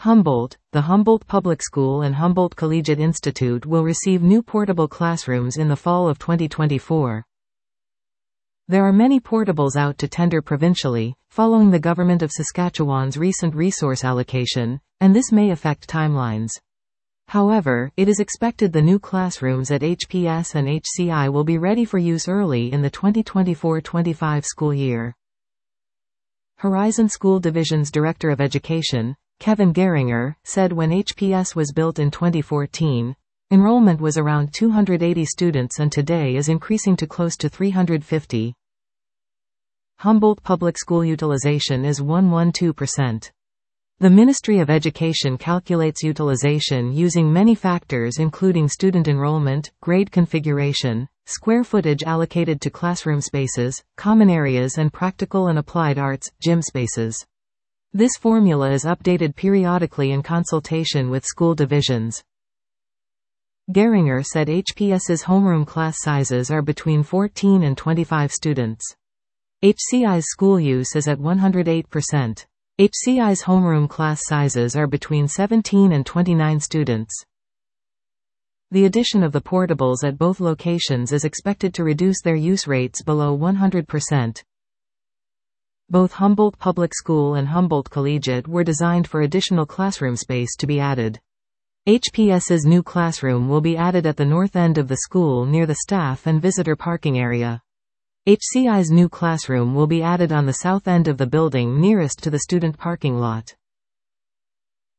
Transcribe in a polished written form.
Humboldt, the Humboldt Public School and Humboldt Collegiate Institute will receive new portable classrooms in the fall of 2024. There are many portables out to tender provincially, following the Government of Saskatchewan's recent resource allocation, and this may affect timelines. However, it is expected the new classrooms at HPS and HCI will be ready for use early in the 2024-25 school year. Horizon School Division's Director of Education, Kevin Geringer, said when HPS was built in 2014, enrollment was around 280 students and today is increasing to close to 350. Humboldt Public School utilization is 112%. The Ministry of Education calculates utilization using many factors including student enrollment, grade configuration, square footage allocated to classroom spaces, common areas and practical and applied arts, gym spaces. This formula is updated periodically in consultation with school divisions. Geringer said HPS's homeroom class sizes are between 14 and 25 students. HCI's school use is at 108%. HCI's homeroom class sizes are between 17 and 29 students. The addition of the portables at both locations is expected to reduce their use rates below 100%. Both Humboldt Public School and Humboldt Collegiate were designed for additional classroom space to be added. HPS's new classroom will be added at the north end of the school near the staff and visitor parking area. HCI's new classroom will be added on the south end of the building nearest to the student parking lot.